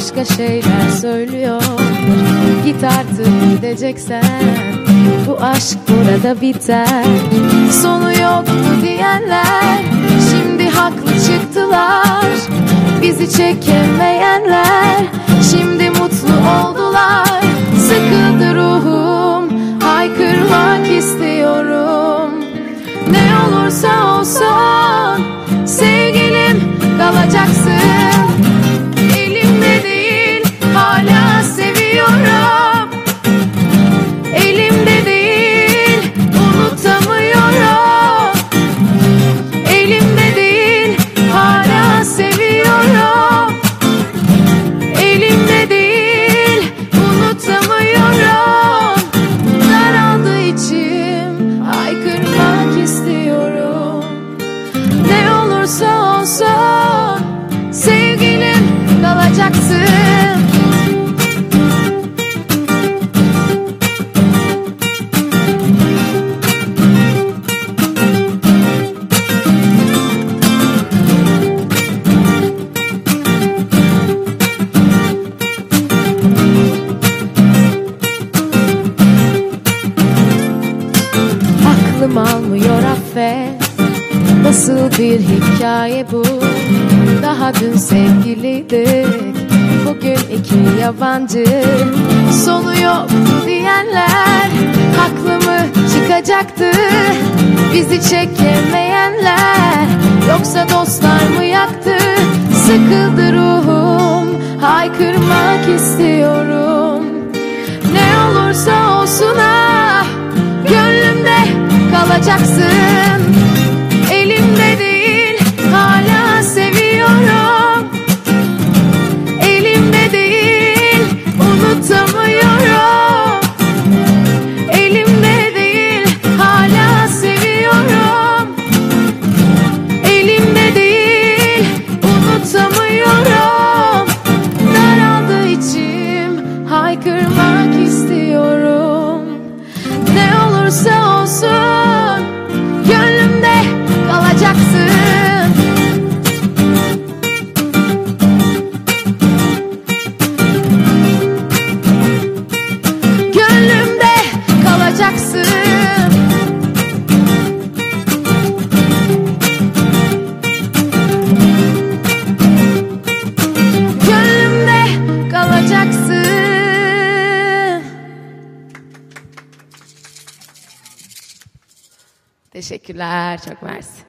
başka şeyler söylüyor. Git artık gideceksen, bu aşk burada biter. Sonu yoktu diyenler şimdi haklı çıktılar. Bizi çekemeyenler şimdi mutlu oldular. Sıkıldı ruhum, haykırmak istiyorum. Ne olursa olsun sevgilim kalacaksın. Elimde değil, hala seviyorum. Elimde değil, unutamıyorum. Elimde değil, hala seviyorum. Elimde değil, unutamıyorum. Daraldı içim, haykırmak istiyorum. Ne olursa olsun sevgilim kalacaksın. Aklım almıyor affet. Nasıl bir hikaye bu? Daha dün sevgiliydik, bugün iki yabancı. Sonu yoktu diyenler haklı mı çıkacaktı? Bizi çekemeyenler yoksa dostlar mı yaktı? Sıkıldı ruhum, haykırmak istiyorum. Ne olursa olsun ah, gönlümde kalacaksın. Elimde değil, hala seviyorum. Elimde değil, unutamıyorum. Elimde değil, hala seviyorum. Elimde değil, unutamıyorum. Daraldı içim, haykırmak istiyorum. Ne olursa olsun gönlümde kalacaksın. Gönlümde kalacaksın. Gönlümde kalacaksın. Teşekkürler, çok mersi.